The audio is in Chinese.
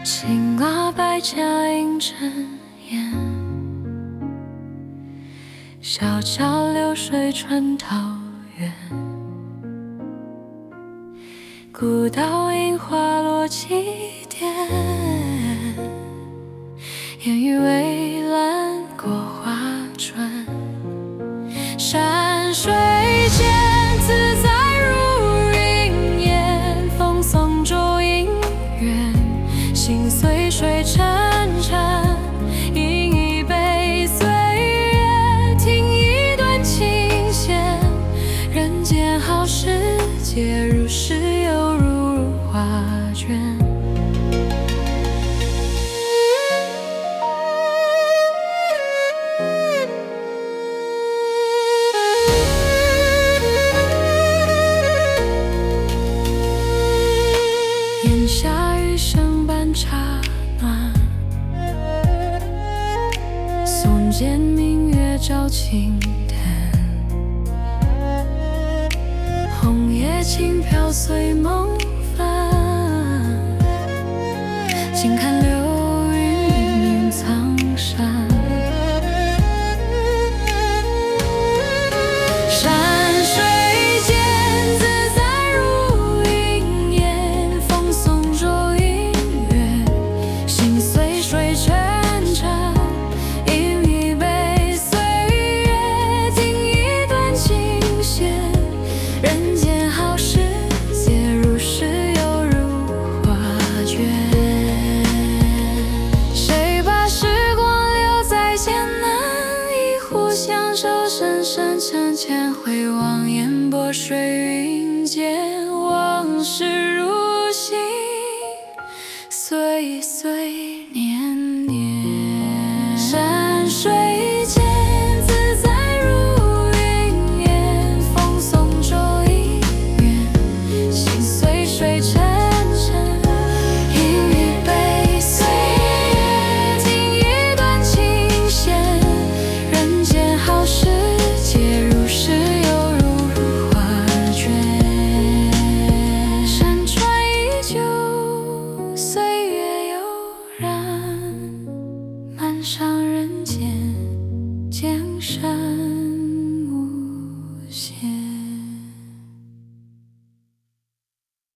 青瓦白家映阵烟，小桥流水穿桃源。古道樱花落起点，烟雨蔚蓝过花船。山水间自在如云烟，风送烛影远，心随水沉沉。饮一杯岁月，听一段琴弦，人间好世界，如诗又如画卷。檐下余生伴茶暖，松间明月照青藤。红叶轻飘随梦帆，静看流云映苍山。山水间自在如云烟，风送烛影远，心随水沉沉。饮一杯岁月，听一段琴弦，人间好世界，如诗又如画卷。谁把时光留在艰难？一壶相守，深深浅浅，回望烟波水云间，往事如新，岁岁。